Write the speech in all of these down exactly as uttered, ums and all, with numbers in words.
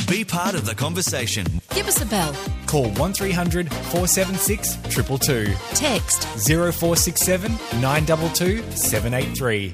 Be part of the conversation. Give us a bell. Call one three hundred four seven six two two two. Text zero four six seven nine two two seven eight three.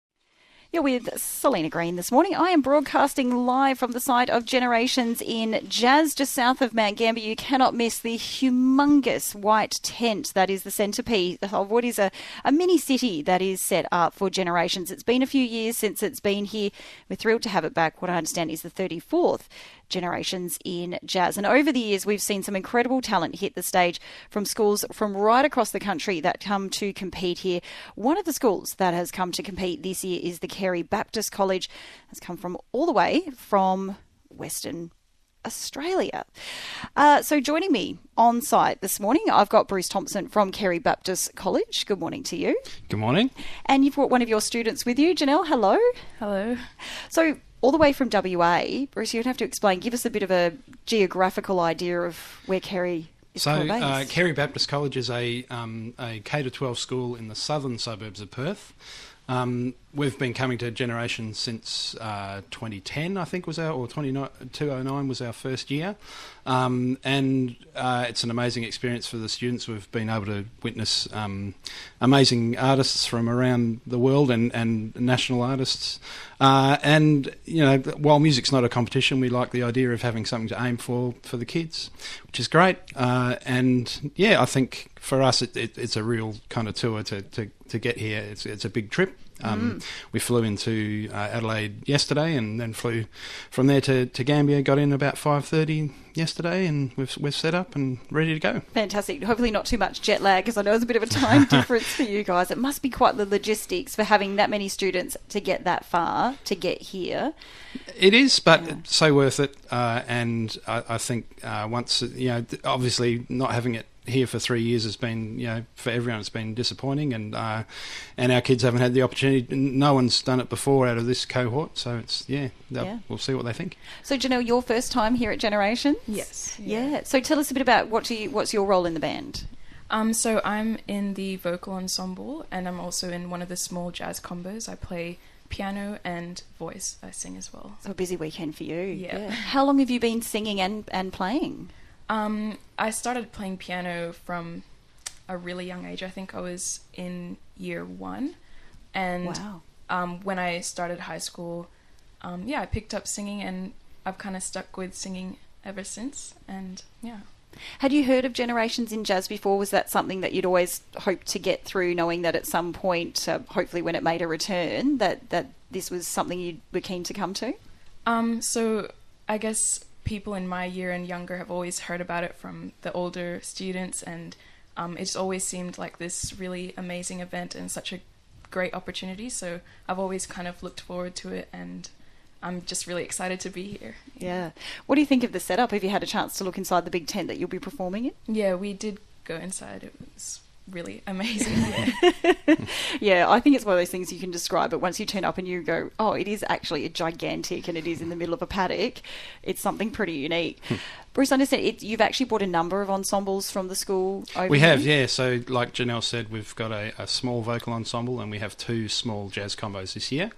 You're with Selena Green this morning. I am broadcasting live from the site of Generations in Jazz, just south of Mount Gambier. You cannot miss the humongous white tent that is the centrepiece of what is a, a mini city that is set up for Generations. It's been a few years since it's been here. We're thrilled to have it back. What I understand is the thirty-fourth Generations in Jazz. And over the years, we've seen some incredible talent hit the stage from schools from right across the country that come to compete here. One of the schools that has come to compete this year is the Carey Baptist College. Has come from all the way from Western Australia. Uh, so joining me on site this morning, I've got Bruce Thompson from Carey Baptist College. Good morning to you. Good morning. And you've brought one of your students with you, Janelle. Hello. Hello. So all the way from W A, Bruce, you'd have to explain, give us a bit of a geographical idea of where Carey is So, based. uh, Carey Baptist College is a um, a K to twelve school in the southern suburbs of Perth. Um, we've been coming to Generations since uh, twenty ten, I think was our, or two thousand nine was our first year. Um, and uh, it's an amazing experience for the students. We've been able to witness um, amazing artists from around the world and, and national artists. Uh, and, you know, while music's not a competition, we like the idea of having something to aim for for the kids, which is great. Uh, and, yeah, I think for us it, it, it's a real kind of tour to, to, to get here. It's, it's a big trip. Um, mm. We flew into uh, Adelaide yesterday and then flew from there to, to Gambier, got in about five thirty yesterday, and we've, we're set up and ready to go. Fantastic. Hopefully not too much jet lag, because I know it's a bit of a time difference for you guys. It must be quite the logistics for having that many students to get that far, to get here. It is, but yeah. so worth it. Uh, and I, I think uh, once, you know, obviously not having it here for three years has been, you know, for everyone it's been disappointing, and uh, and our kids haven't had the opportunity. No one's done it before out of this cohort, so it's yeah, yeah. We'll see what they think. So Janelle, your first time here at Generations? Yes. Yeah. yeah. So tell us a bit about what do you, what's your role in the band? Um, so I'm in the vocal ensemble, and I'm also in one of the small jazz combos. I play piano and voice. I sing as well. So a busy weekend for you. Yeah. yeah. How long have you been singing and, and playing? Um, I started playing piano from a really young age. I think I was in year one. And wow. um, when I started high school, um, yeah, I picked up singing, and I've kind of stuck with singing ever since. And yeah. Had you heard of Generations in Jazz before? Was that something that you'd always hoped to get through, knowing that at some point, uh, hopefully when it made a return, that, that this was something you were keen to come to? Um, so I guess people in my year and younger have always heard about it from the older students, and um, it's always seemed like this really amazing event and such a great opportunity. So I've always kind of looked forward to it, and I'm just really excited to be here. Yeah. What do you think of the setup? Have you had a chance to look inside the big tent that you'll be performing in? Yeah, we did go inside. It was really amazing. Yeah. yeah, I think it's one of those things you can describe, but once you turn up and you go, oh, it is actually a gigantic, and it is in the middle of a paddock, it's something pretty unique. Bruce, I understand it, you've actually brought a number of ensembles from the school over We here. have, yeah. So like Janelle said, we've got a, a small vocal ensemble, and we have two small jazz combos this year.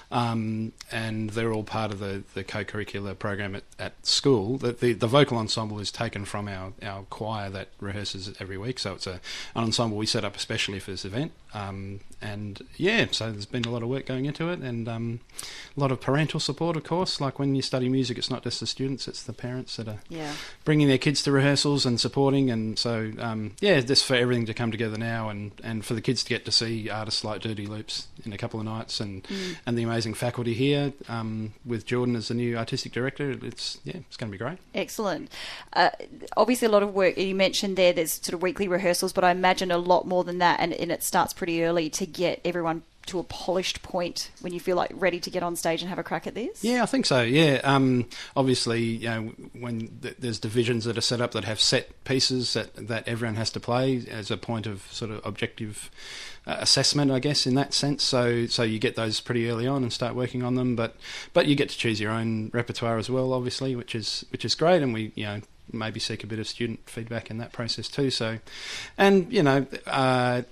Um, and they're all part of the, the co-curricular program at, at school. The, the the vocal ensemble is taken from our, our choir that rehearses every week, so it's a an ensemble we set up especially for this event. Um, and yeah, so there's been a lot of work going into it, and um, a lot of parental support, of course. Like when you study music, it's not just the students, it's the parents that are yeah. bringing their kids to rehearsals and supporting. And so um, yeah, just for everything to come together now, and, and for the kids to get to see artists like Dirty Loops in a couple of nights, and mm. and the amazing faculty here um, with Jordan as the new artistic director. It's yeah, it's going to be great. Excellent. Uh, obviously, a lot of work. You mentioned there. There's sort of weekly rehearsals, but I imagine a lot more than that, and, and it starts pretty early to get everyone to a polished point when you feel like ready to get on stage and have a crack at this? Yeah, I think so. Yeah, um, obviously, you know, when th- there's divisions that are set up that have set pieces that that everyone has to play as a point of sort of objective uh, assessment, I guess, in that sense. So, so you get those pretty early on and start working on them. But, but you get to choose your own repertoire as well, obviously, which is which is great. And we, you know, maybe seek a bit of student feedback in that process too. So, and you know. Uh,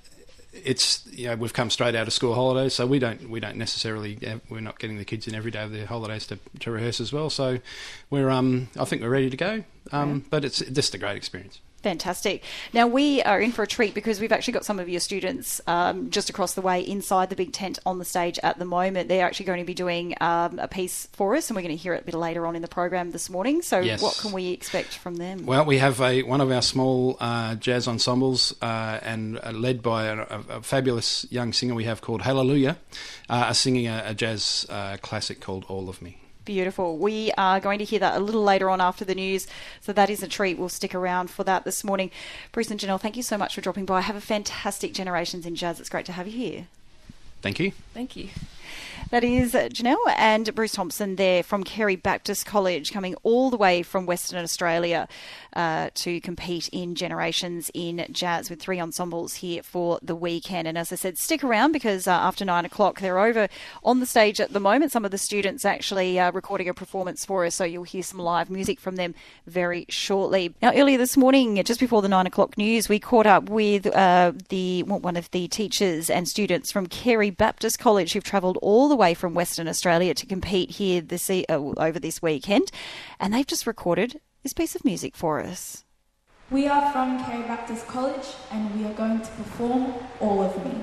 it's you know we've come straight out of school holidays, so we don't we don't necessarily we're not getting the kids in every day of their holidays to, to rehearse as well. So we're um I think we're ready to go. Um, yeah. But it's just a great experience. Fantastic. Now, we are in for a treat because we've actually got some of your students um, just across the way inside the big tent on the stage at the moment. They're actually going to be doing um, a piece for us, and we're going to hear it a bit later on in the program this morning. So yes. What can we expect from them? Well, we have a one of our small uh, jazz ensembles uh, and uh, led by a, a, a fabulous young singer we have called Hallelujah, uh, are singing a, a jazz uh, classic called All of Me. Beautiful. We are going to hear that a little later on after the news, so that is a treat. We'll stick around for that this morning. Bruce and Janelle, thank you so much for dropping by. Have a fantastic Generations in Jazz. It's great to have you here. Thank you. Thank you. That is Janelle and Bruce Thompson there from Carey Baptist College, coming all the way from Western Australia uh, to compete in Generations in Jazz with three ensembles here for the weekend. And as I said, stick around because uh, after nine o'clock, they're over on the stage at the moment. Some of the students actually uh, recording a performance for us, so you'll hear some live music from them very shortly. Now, earlier this morning, just before the nine o'clock news, we caught up with uh, the one of the teachers and students from Carey Baptist College who've travelled all the way from Western Australia to compete here this uh, over this weekend, and they've just recorded this piece of music for us. We are from Carey Baptist College, and we are going to perform All of Me.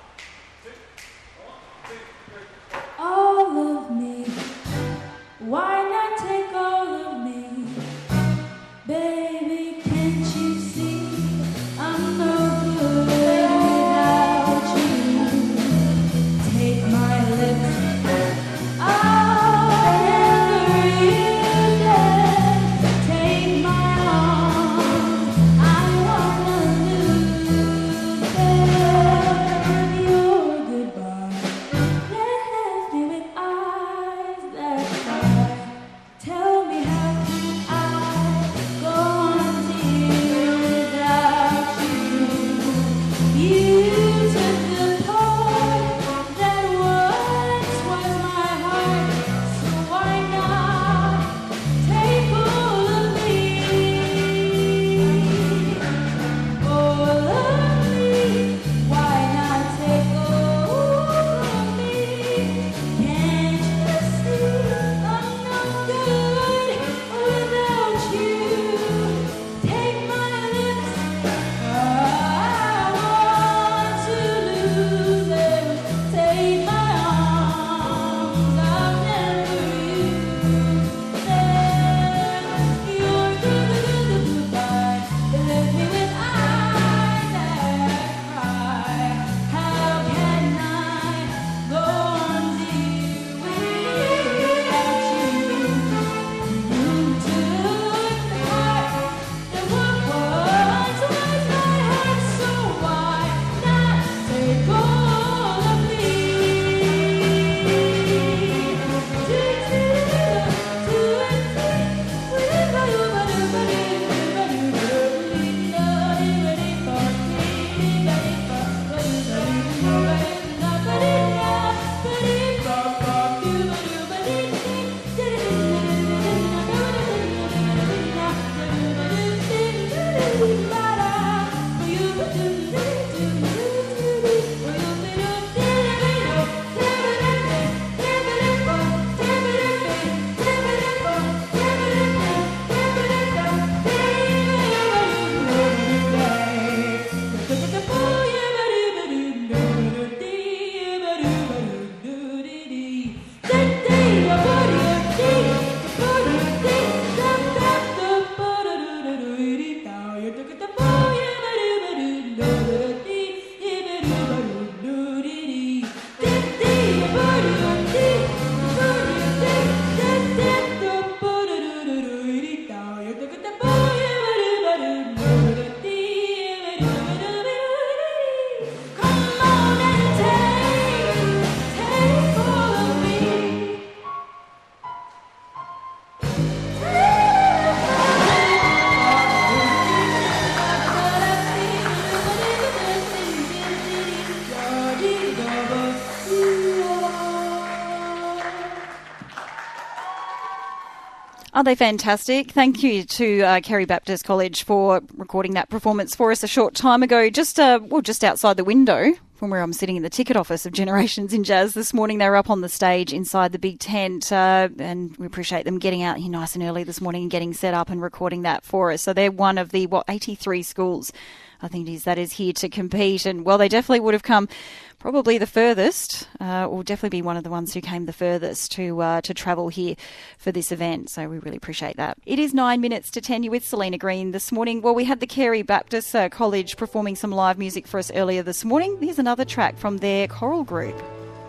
All of me, why not take all of me? Baby, can't you see I'm no good without you? Take my lips. Are they fantastic? Thank you to uh, Kerry Baptist College for recording that performance for us a short time ago, just uh, well, just outside the window from where I'm sitting in the ticket office of Generations in Jazz this morning. They were up on the stage inside the big tent, uh, and we appreciate them getting out here nice and early this morning and getting set up and recording that for us. So they're one of the, what, eighty-three schools, I think it is, that is here to compete. And, well, they definitely would have come probably the furthest, uh, or definitely be one of the ones who came the furthest to uh, to travel here for this event. So we really appreciate that. It is nine minutes to ten. You're with Selena Green this morning. Well, we had the Kerry Baptist uh, College performing some live music for us earlier this morning. Here's another track from their choral group.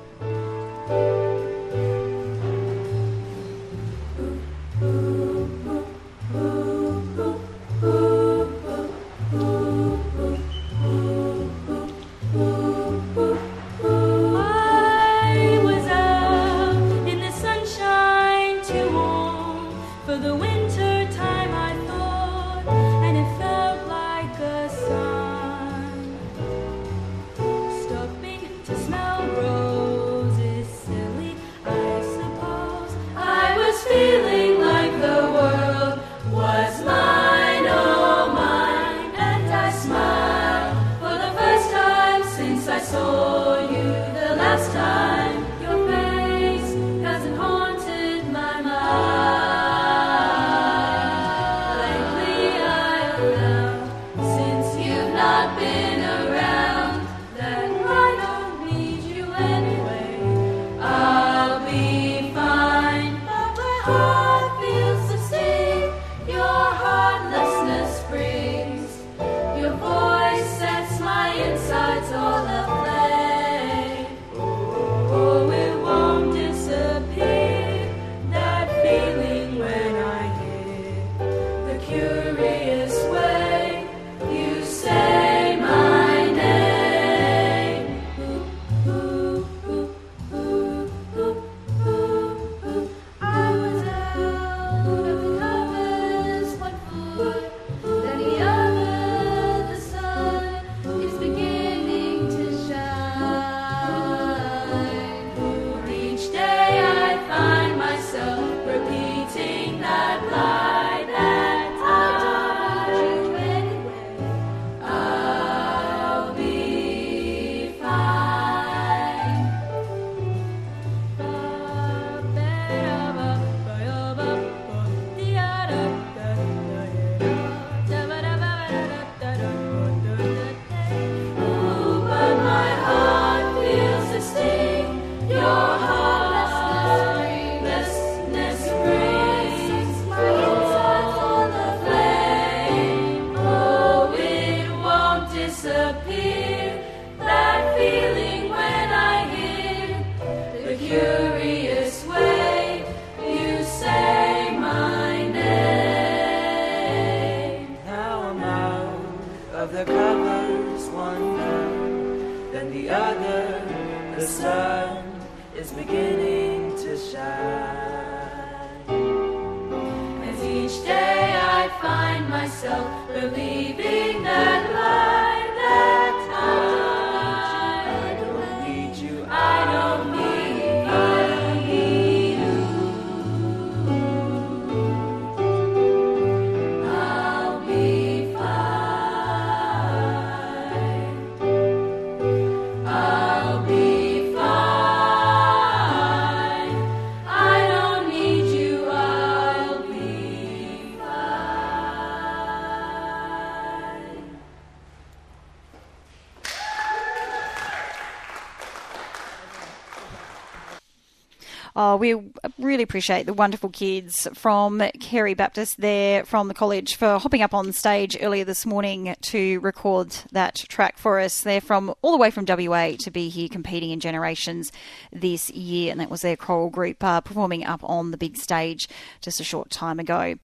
Oh, we really appreciate the wonderful kids from Kerry Baptist there from the college for hopping up on stage earlier this morning to record that track for us. They're from all the way from W A to be here competing in Generations this year, and that was their choral group uh, performing up on the big stage just a short time ago.